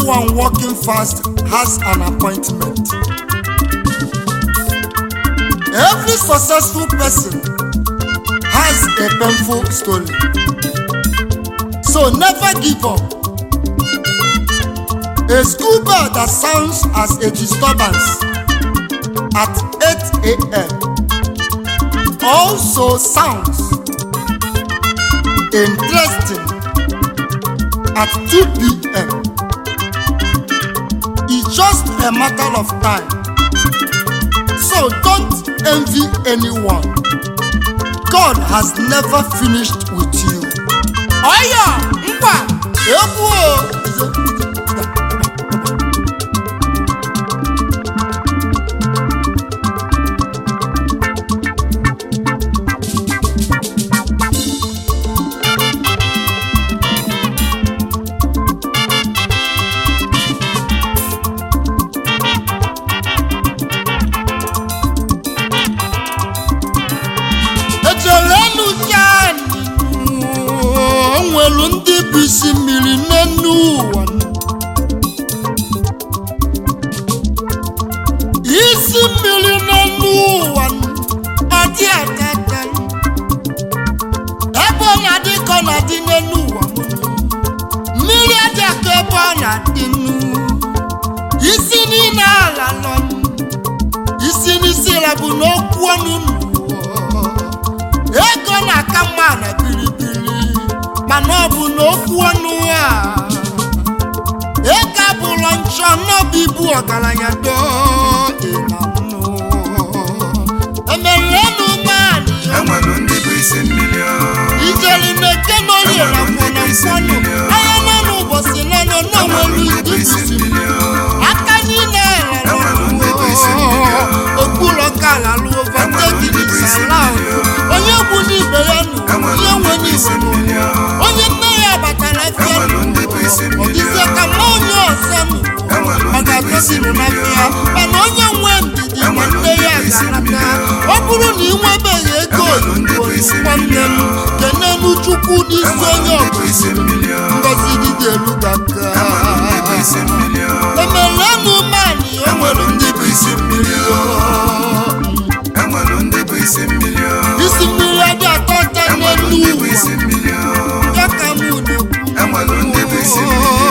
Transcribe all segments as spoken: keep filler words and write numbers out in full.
everyone walking fast has an appointment. Every successful person has a painful story. So never give up. A school bell that sounds as a disturbance at eight a m also sounds interesting at two p m It's just a matter of time. So don't envy anyone. God has never finished with you. Oh yeah, mpa. Isi mmiri n'enu ụwa. Isi mmiri n'enu ụwa adị atata. Ebe ọ na-adị ka ọ na-adị n'enu ụwa. Mmiri adị aka ebe ọ na-adị nnu. Isi niile ala nọ. Isi n'isi la bụ n'okwu ọnụ n'ụwa. Ego na-aka mma na biribiri. Mana ọ bụ n'okwu ọnụ a ego abụla nchọ n'obi bụ ọgaranya doo ịnanụ emerenu mmadụ enwere ndị bụ isi mmiri ijeri na-eke n'oye na mkpọnọ mkpọnọ anya nọ n'ụbọchị nọ n'onwere ndị isi mmiri aka niile okpuru kala lụọ vategiri sala onye gbu n'ibe ya nụ onye nwe n'ibe n'ụlọ onye nne ya batara afịa ọdịzie ka ma onye ọzọ nụ ọ ga-atọsiri n'afịa mana onye nwe ndidi na nne ya ga-anata ọ bụrụ na ị nwebeghị ego oyibo nwanne m kenenu Chukwu n'isi onye ọbụla ngozi gị ga-eru gị aka emelenu mani o nwere ndị bụ isi mmiri isi mmiri adị atọ ụtọ n'elu ụwa ya ka mụ na-ekwu.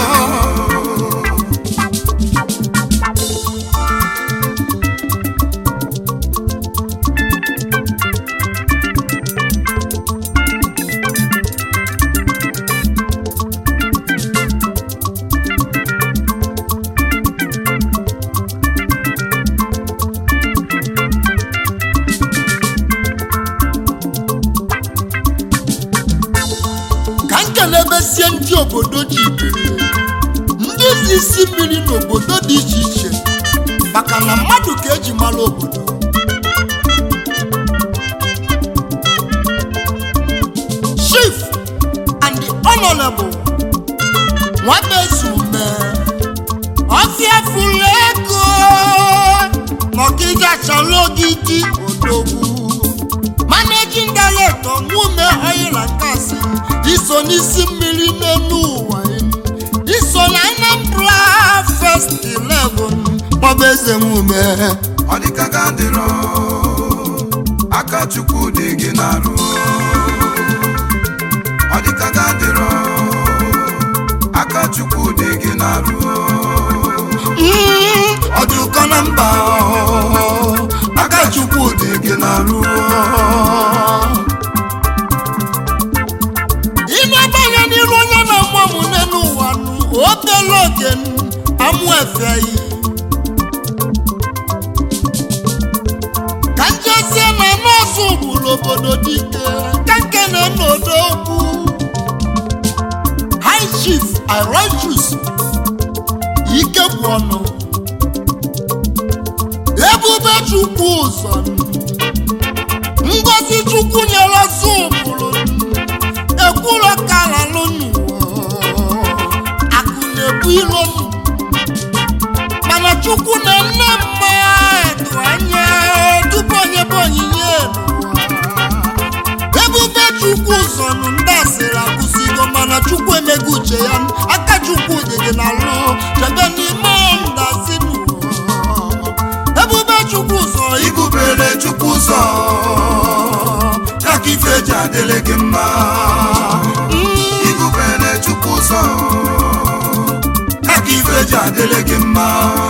N'ebezie ndị obodo ji ndị isi mmiri n'obodo dị iche iche maka na mmadụ ka eji mara obodo. Chief and the Honorable Nwabezume ọfịa fụlụ ego n'Ọkịja Chalogidi Odogwu Managing Director Nwume Oil and Gas iso n'isi mmiri n'elu ụwa iso na Anambra First eleven Nwabeeze Nwume ọ dị ka gadịrọ aka Chukwu dị gị n'arụ ọ dị ka gadịrọ aka Chukwu dị gị n'arụ ọ dị ụkọ na mba aka Chukwu dị gị n'arụ obele oge amụ efe yi ka njezie na nọọsụ bụrụ obodo dike ka nke na-enodo okwu High Chief Irochus ike bụ ọnụ Ebube Chukwu ụzọ ngozi Chukwu nyere ọsọ ụbụrụ ekwuro kala lụnụ ilom mana Chukwu na nne mma edu anya tupu onye bụ onyinye Ebube Chukwu ụzọ nụ ndị asịrị akwụsịgo mana Chukwu emego uche ya aka Chukwu dị gị n'alụ eji adịle gị mma igubere chukwu ụzọ aka ife eji adịle gị mma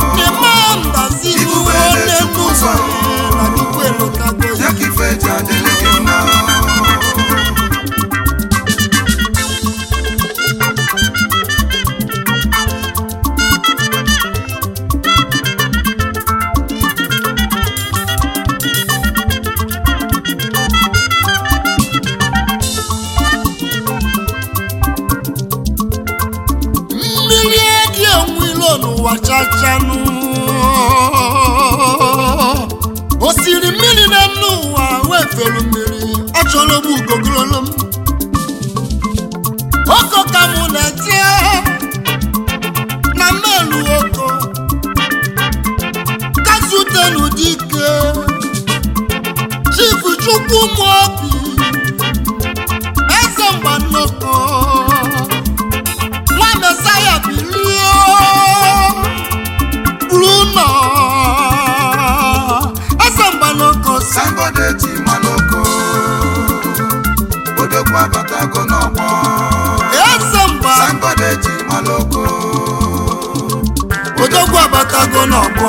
igubere chukwu ụzọ aka ife eji adịle gị mma wachachanu osiri mmiri na n'ụwa wefelu mmiri achọrọ m ugogololo m oko ka mụ na-etie na mmelu oko kazutenu dike chifu chukwu m obi eze mgba nnọkọ nwa mesaya bilie Bruno Asambanoko Sambode ti maloko Odogwa batago n'ọgbọ Asamba Sambode ti maloko Odogwa batago n'ọgbọ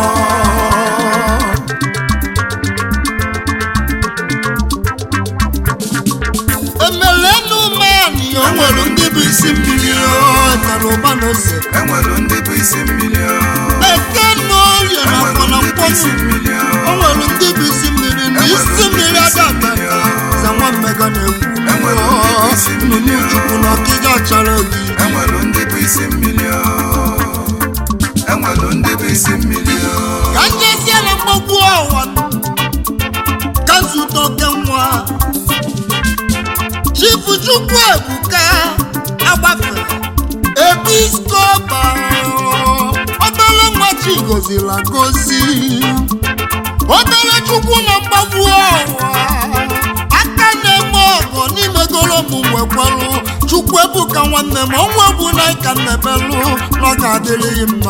Emelenu mani onwere ndị bụ isi mmiri tara ụba n'ose enwere ndị bụ isi mmiri onwere ndị bụ isi mmiri na isi mmiri adabata za nwa mmega na-ekwu nnụnụchukwu na ọkịja chara gị enwere ndị bụ isi mmiri enwere ndị bụ isi mmiri ka njezie na mgbagbu ọwa ka zụta oke nwa chifu chukwu ebuka agbafere episkopa gozila gozi obere chukwu na mgbagbu ọwa aka na-eme ọgọ n'ime goro m nwekwarụ chukwu ebuka nwanne m ọnwa bụ na ka nnebelụ na ọ ga-adịrịghị mma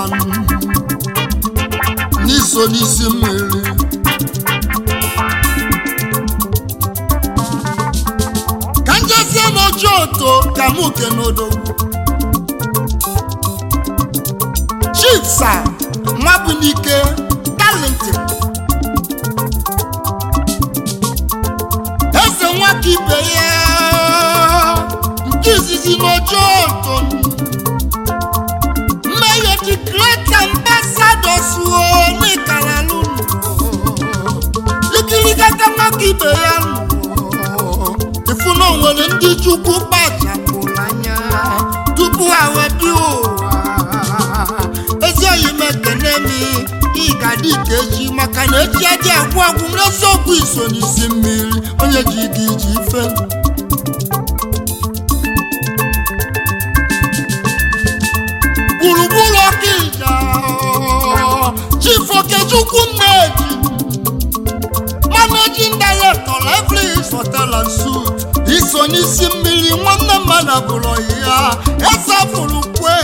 n'iso n'isi mmiri ka njezie n'oche oto ka m uke n'odogwu chief sir Nwabunike talented eze nwaka ibe ya nke izizi n'oche oto mmeyo the great ambassador suo n'ikalalu ikirikata nwaka ibe ya ifu na onwere ndị chukwu kpachapụrụ anya tupu ha wedi ụwa ịgadị ka echi maka na echi adị agwụ agwụ n'eziokwu iso n'isi mmiri onye ji dị iji ife gburugburu ọkịja Chief Okechukwu Nneji Managing Director Leverage Hotel and Suites iso n'isi mmiri nwanne mmadụ bụrụ ya esafuru kwe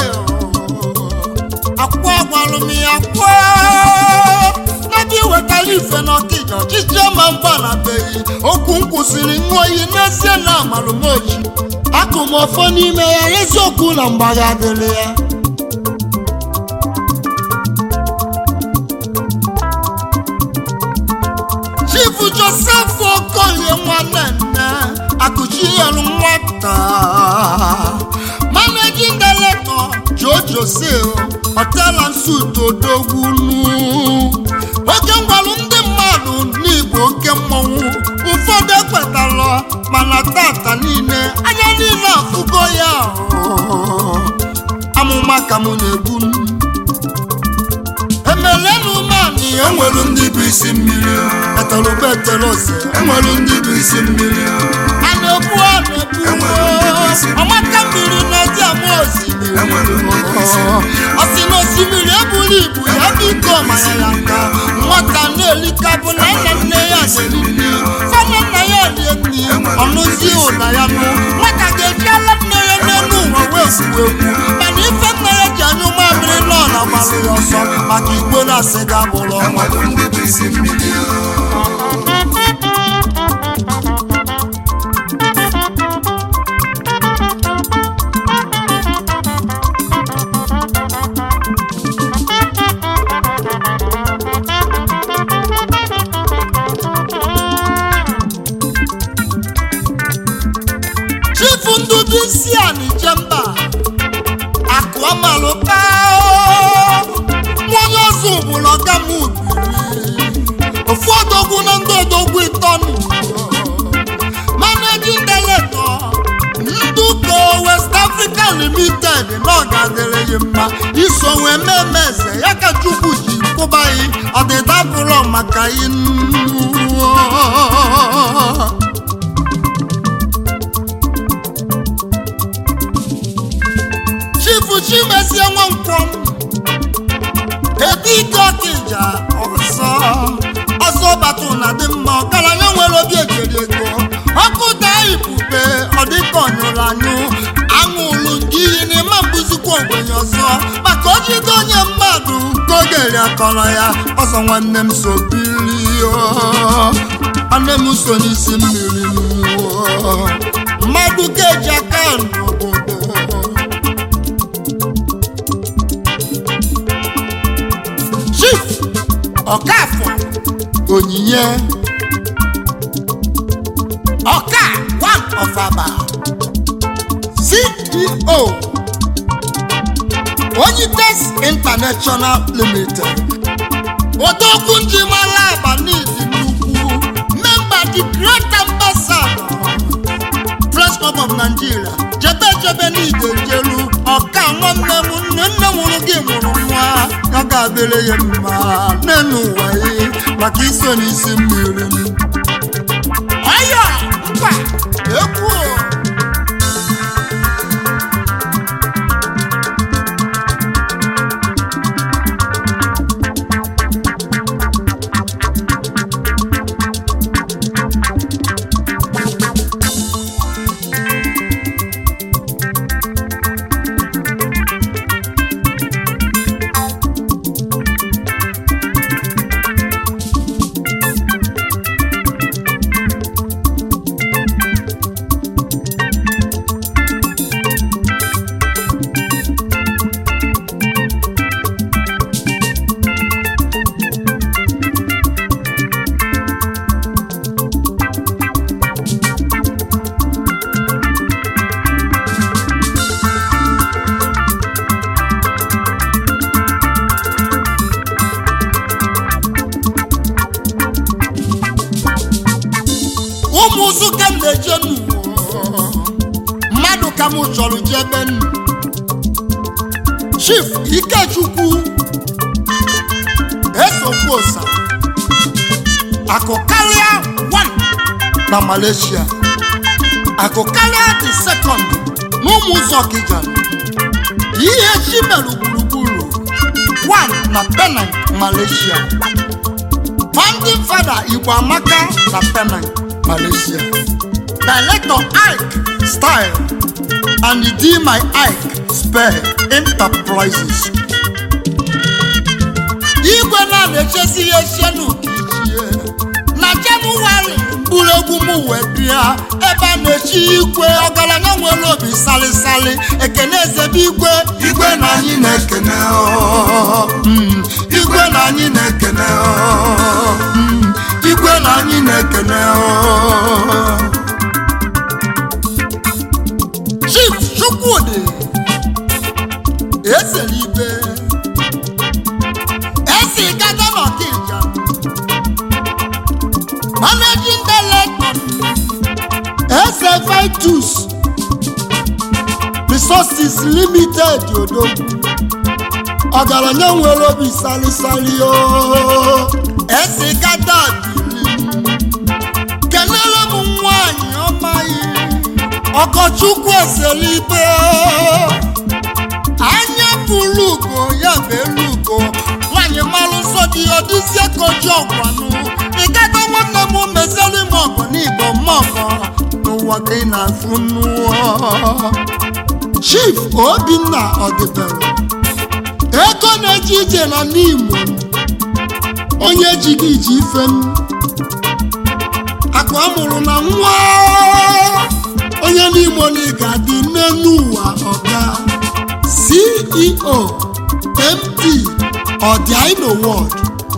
akwa gwalụmi akwa nabi wetara ife n'ọkịja ọchịchị ama mgba na beghị okwu nkwụsịrị nwoyi n'ezie na amalụmoji akụmọfọ n'ime ya eziokwu na mgbagha dịrị ya Chief Joseph Okoye nwanne nne akụchi yalụ nwata Managing Director Jojo Sale Hotel and Suites Odogwunu oke ngwalụ ndị mmadụ n'Igbo oke mmọnwụ ụfọdụ ekwetalụ mana tata niile anya niile afụgo ya amụma ka mụ na-egbu emelenu mani enwere ndị bụ isi mmiri etelụba etelose enwere ndị bụ isi mmiri a na-ebu a na-ebu ọmaka mmiri na-eji ama osimiri ọsị na osimiri eburu ibu ya biko manya ya nka nwata na-elika bụ na nna nne ya na-eri fana nna ya rie nri ọnụzi ụda ya nụ nwata ga-eji ala nne ya n'elu ụwa wee kwuo egwu mana ife nna ya ji anyụ mamịrị nọ na gbalụ ya ọsọ maka igbo na-asị ga bụrụ ọnwa Christian Jemba Aquamaluka Mwanyazu Bulagamu Ofodogu Nandodogu Itonu Managing Director Nduko West Africa Limited N'Ogadele Yimba Isonwe Memeze Yaka Chukwuji Kubayi Adedaburo Makayin Chifu Chimesi Nwankwom Ebi Dokija Oso Oso Batu na Dimma Ọgaranya nwere obi ejeri ego Ọkụda ipupe ọdịkọnyụlanyu aṅụlụ ngiyi n'ime mbuzikwa ogbenye ọzọ maka ojido onye mmadụ ka ogeri akọrọ ya ọzọ nwanne m so birio nwanne m so n'isi mmiri mmụọ mmadụ ga-eji aka n'obodo Chief Ọkafọ Onyinye Oka one of Aba C E O Onyites International Limited Odogwu Njimala Abanidi Nnukwu Member the Great Ambassador Press Club of Nigeria Jebe Jebe Nide Jelu Oka nwanne m nne nne nwụrụ gị nwụrụ nwa ya ga-adịrị ya mma n'elu ụwa ya maka iso n'isi mmiri Ọyọ nkwa ekwu Umuzuka mejenu mmadụ ka mụ chọrọ jebe Chief Ikechukwu Esokwosa Akụkarịa one na Malaysia Akụkarịa the second n'Ụmụzọ Kijan ihe chimerụ gburugburu one na Penang Malaysia Founding Father Igbo Amaka na Penang Malaysia Director Ike Style and D my Ike Spare Enterprises Igwe na na-echesi ya shenu kichie na January mbulegwu m wee bịa ebe a na-echi igwe ọgaranya nwere obi salisali ekene ezebe igwe igwe na anyị na-ekene igwe na anyị na-ekene igwe na anyị na-ekene Chief Chukwudi Ezelibe Esi Gada Nọkija Managing Director S F I Tools Resources Limited Odogwu ọgaranya nwere obi salisali o Esi Gada kenere m nwanyị ọmaghị Ọkọchukwu Ezelibe anya pụrụ ugo ya belu ugo nwanyị malụ nsọ dị ọdịzie koji ọgwanụ ịgada nwanne m mezeli m ọgọ n'Igbo mmọgọ n'ụwa ka ị na-afụ nnụọ Chief Obinna Ọdịbere ego na-eji ije na n'Imo onye ejighị iji ife m akụ amụrụ na nwa onye n'Imo na ị ga-adị n'elu ụwa ọga C E O M D Ọdịaino World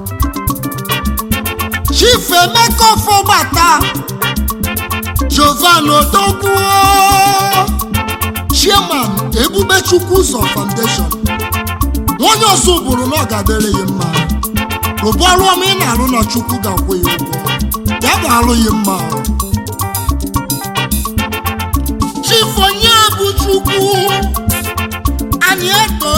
Chief Emeka Ọfọgbata Jovan Odogwu chairman Ebubechukwu Ụzọ Foundation onye ọzọ bụrụ na ọ ga-adịrị ya mma rụbụ ọrụ ọma ị na-arụ na Chukwu ga-akwụ ya ụgwọ ya ga-alụ ya mma Chief Onyebuchukwu Anieto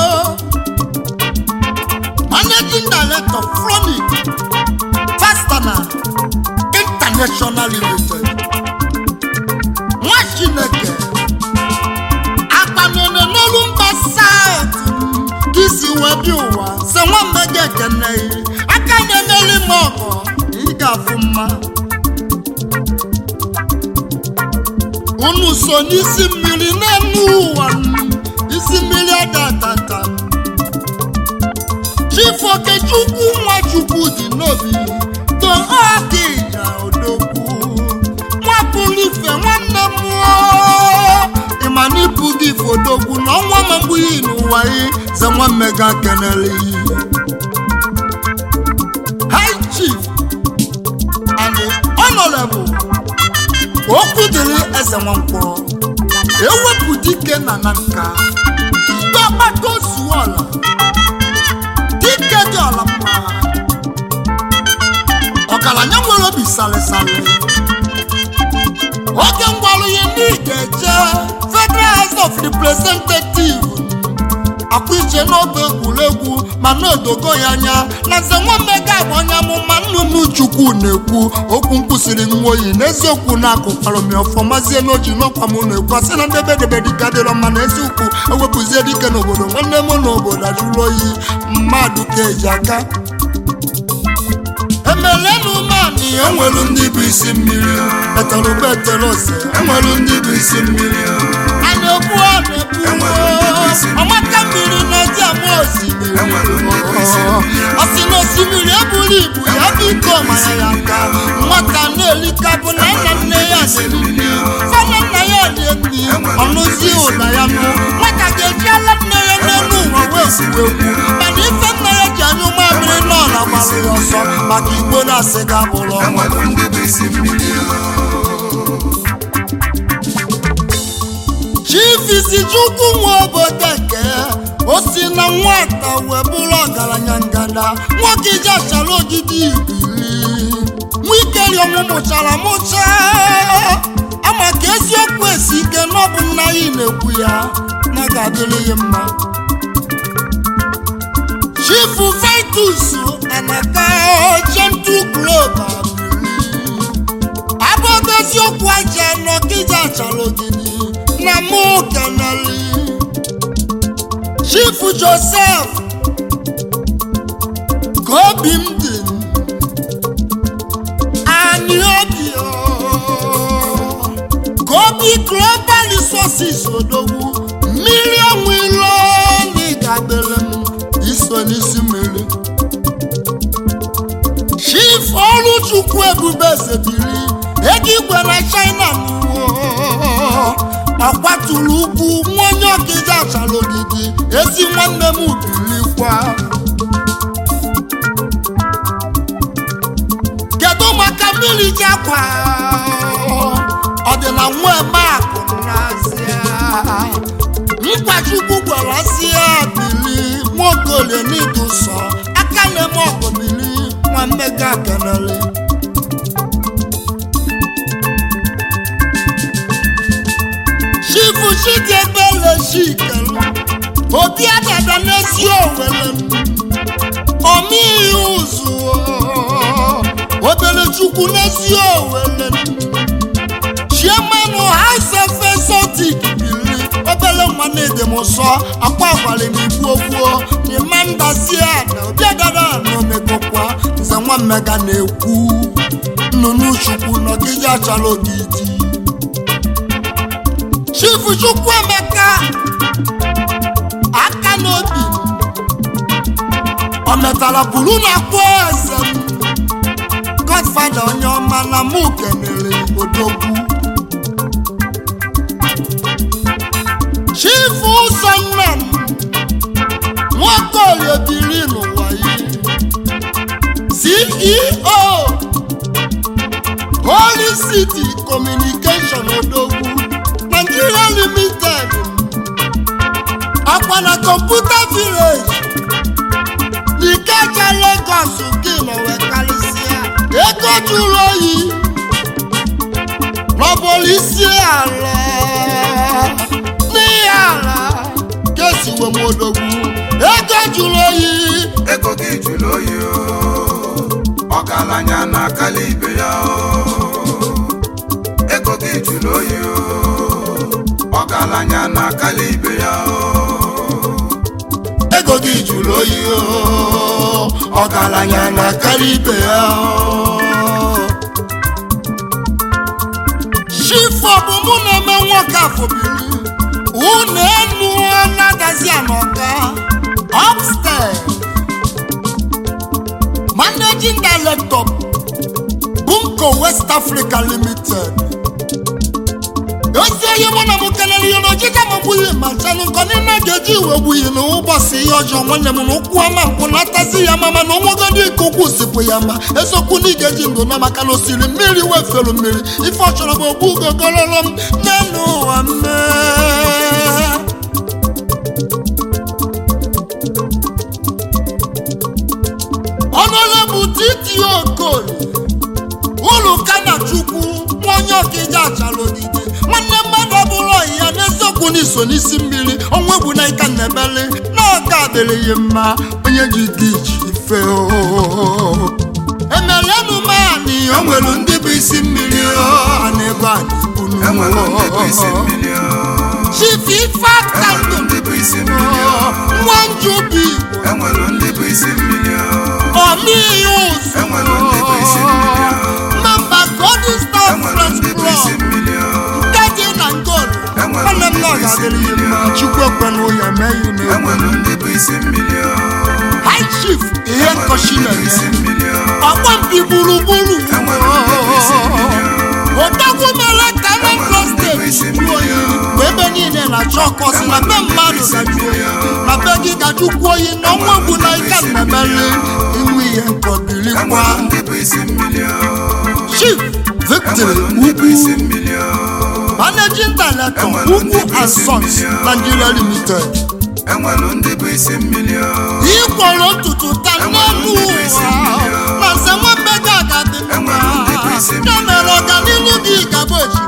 Managing Director Fronic Fastana International Limited nwa Chineke akpanone n'Olumba South isi webi ụwa se nwa mmege ekene aka na-emeli m ọgọ ị ga-afụ mma unu so n'isi mmiri n'elu ụwa isi mmiri adatata Chief Okechukwu Nwachukwu dị n'obi to Okija Odogwu Nwapulife nwanne m ịmanipu gị Odogwu na ọnwa mgbuyi n'ụwa yi ze nwa mmega kenele High Chief and Honorable okwu dịrị eze Nwankwọ ewepụ dike na na nka dọkpata ozuola dike dị ọla mma ọgaranya nwere obi salịsalị oge ngwalụ ya n'ige eje Federal House of Representatives akwa iche n'oge egwuregwu ma n'odogo ya anya na nze Nwammega bụ onye amụma nnụnụ Chukwu na-ekwu okwu nkwụsịrị nwoyi n'eziokwu na-akụkwara m ọfọmazie n'oji n'ọkwa m na-ekwu asị na ndebe debe dịka dịrọ mma na eziokwu ewepụzie dike n'obodo nwanne m n'obodo ajụrụ oyi mmadụ ka eji aka emelenu mani enwelu ndị bụ isi mmiri etere ube etere ose enwelu ndị bụ isi mmiri a na-ekwu a na-ekwu ọmaka mmiri na-eji ama osimiri ọ sị na osimiri eburu ibu ya bụ ike ọmanya ya aka nwata na-elika bụ na nna nne ya siri nri fana nna ya lie nri ọnụzi ụda ya nụ nwata ga-eji ala nne ya n'elu ụwa wee kwuo ekwu mana ife nna ya ji anya ụmụamịrị n'ọla gbara ya ọsọ maka igbo na-asị ga bụrụ Chief Isichukwu nwa obodo nke o si na nwata wee bụrụ ọgaranya ngada nwoke iji achara ogidi ibili nwikeri ọmụmụchara mụcha ama ka eziokwu esi ike n'ọbụ nna ya na-ekwu ya na ga-adịrị ya mma Chief Vitus Emeka Gentle Global abụ eziokwu aja n'ọkịja achara ogidi na mụ kenali Chief Joseph Kobi m dị anyị obi Kobi Global Resources Odogwu mmiri enwilo n'ịgadere m iso n'isi mmiri Chief Oluchukwu Ebube Zebiri ego igwe na China akwaturu ugwu nwonye ọkịja achara ogidi ezi nwanne m bilikwa kedu maka mmiri ji akwa ọ dị na nwa eme akụ n'azịa Nkwachukwu gwara si ya bili nwokolie n'idu sọ aka na-eme ọgụ bili Nwammega kenele Chief Chidiebele Chikelu obi adada n'ezi Owere omi ụzụ obere Chukwu n'ezi Owere Chairman House of Exotic bili obere nwa na-edem ụsọ akwa akwali n'igbu ogbuo n'ime ndazi a na obi adada n'omegokwa nze Nwammega na-ekwu nnụnụ Chukwu n'ọkịja achara ogidi Chief Chukwuemeka aka n'obi o metara buru na akwa eze Godfather onye ọma na mụ kenere Odogwu Chief Uzonna Nwakolie biri n'ụwa yi C E O Holy City Communication Odogwu Nigeria Limited mana computer village Nikeja Lagos gị nọ wee karịsịa ego jụrụ oyi n'ọbụla isi ala n'ihe ala kesi wemodogwu ego jụrụ oyi ego gị jụrụ oyi ọgaranya na-akali ibe ya ego gị jụrụ oyi ọgaranya na-akali ibe ya ego gị jụrụ oyi ọgaranya na-akali ibe ya Chifu bụ mụ na-eme nwoke afọbiri unu enu na-adazi anọka upstairs Managing Director Bunko West Africa Limited ozi onye mụ na mụ kelere ihe n'ojija m bụghị ma chanụ nkọ n'ime ga-eji iwe gbuyi na ụbọchị ihe ọjọọ nwanne m n'ụkwụ ọma mpụ na-atazi ya mama na onwegodi ike ụkwụ sipụ ya ma eziokwu na ị ga-eji ndụ na maka na osiri mmiri wefelu mmiri ife ọ chọrọ bụ ogbu ugogololo m n'elu ụwa mmee Honorable Titi Okoli Uluka na Chukwu onye Okija achara ogige nwanne mmadụ ọbụla ya n'eziokwu n'iso n'isi mmiri onwe bụ na ika nnebele na ọka adịrịghị mma onye ji dị ife emelenu mani o nwere ndị bụ isi mmiri na ebe a Chief Ifeaka nwa njubi Omiyus Mamba Golden Star Friends Club Gadi na Ngol Nwanne m n'ọga adịrịghị mma Chukwu ekwena ụya mee yi na High Chief ihe nkọchina ya ọgbampi gburugburu Odogwu mere ka Anambra Steeti jụọ oyi ebe niile na-achọ ọkọsị na be mmadụ ga-ajụ oyi na be gị ga-ajụkwu oyi na ọnwa bụ na ike mmemeli iwu ihe nkọbirikwa Chief Victory Ugwu Managing Director Ugwu and Sons Nigeria Limited Ikworo ntutu ta n'elu ụwa na nze nwambega agadị mma ya mere ọganilu gị gaba oji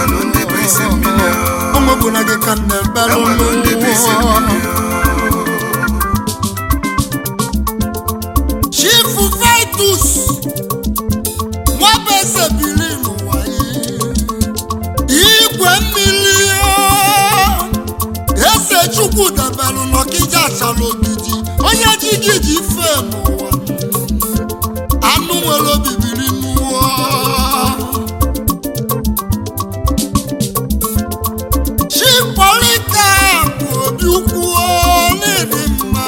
ụmụ bụ na gị ka nne mbere Chief Vitus nwabese bili n'ụwa igwe mmiri ese Chukwu debelu n'Okija achala ogidi onye ji gị ji fe n'ụwa anụ nwere obibiri n'ụwa Chipolika bụ obi ukwu n'ịdị mma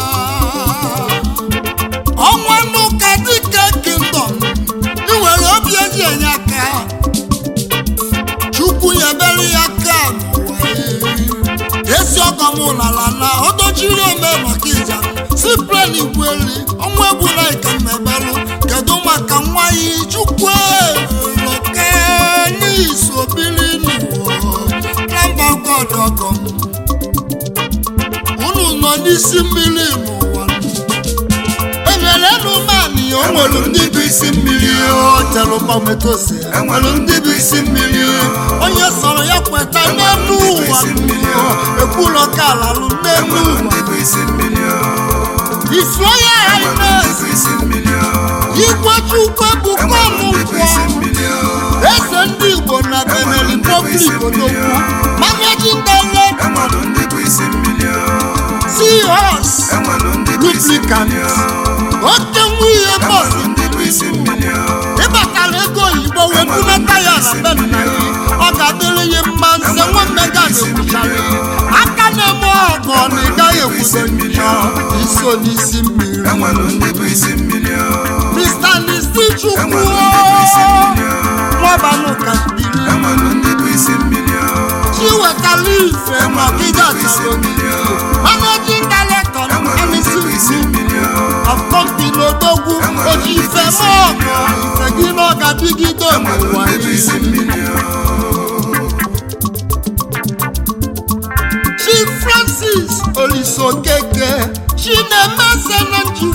ọnwa n'ụka dịka kingdom ị nwere obi eji enye aka Chukwu nyebere ya aka n'ụwa esi ọgọm n'ala na odochiri ome maka ija sipren igweli ọnwa egbula ike mmebelu kedu maka nwa yi Chukwu loke n'iso biri n'ụwa Tramba God ọgọm unu nọ n'isi mmiri n'ụwa enyelenu mani o nwere ndị bụ isi mmiri o tere gbametosi enwere ndị bụ isi mmiri onye sọrọ ya kweta n'elu ụwa ekwulọ ka alalụ n'elu ụwa iso ya highness igwe Chukwu ebuka ọmụgwọ eze ndị Igbo na Benin Republic odogwu Managing Director Seahorse Lubricant oke nwunye bọs ịbatara ego oyibo wee bunata ya na be nna ya ọ ga-adịrị ya mma nze nwammega na-ekwuchara aka na-eme ọgọ na ị gaghị ekwudo nyo iso n'isi mmiri Mister Nisi Chukwu nwabanụka biri chiwetara ife ma Okija achara ogige Managing Director of company odogwu oji ife mọọgọ ife gị na ọ ga-adịgide n'ụwa Chief Francis Oliso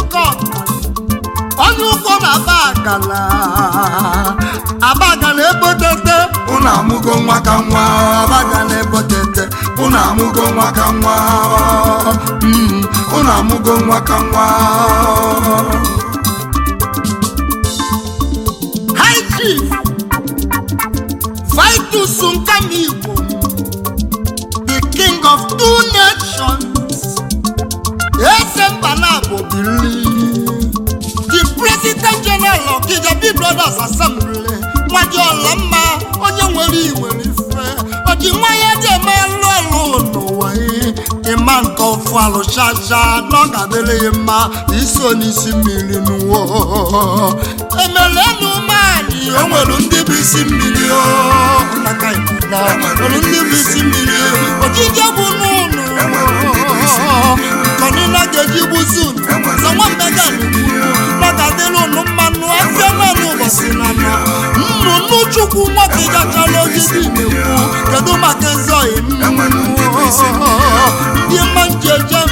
oke onye ụkwụ na-aba agala abagala ebotete unu amụgo nwa ka nwa abagala ebotete unu amụgo nwa ka nwa unu amụgo nwa ka nwa High Chief Vitus Nkanyigbo, the king of two nations, Eze Mbanabo Bili, the president general of Kijabi Brothers Assembly, Majolama, onye nwere iwere ife, oji nwanye jeme lụlụ n'ụwa ịma nke ọfụ alụchacha n'ọgadịrị mma iso n'isi mmiri n'ụwa emelenu mani o nwere ndị bụ isi mmiri nwere ndị bụ isi mmiri ojije bụ n'ụlọ kọnịna ga-eji gbuzu zanwa mmegan n'ọgadịrị ụnụ mmanụ afọ mmanụ ụbọchị na nnụnụ chukwu nwoke gachala ogidi na-ekwu kedu maka ezoghị ndị mma njeje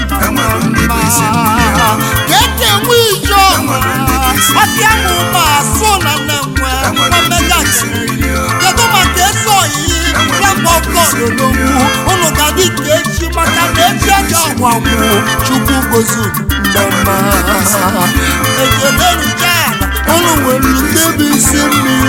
keke nwe ijo ọbịa mụma asụ na na-enwe omega kedu maka ezoghị kemgbe ọkọdologwu ụnụ ga dị ka echi maka na echi aja ọgwagwụ chukwu gozu ndọma ekele rujana ụnụ nwere ndị bụ isi mmiri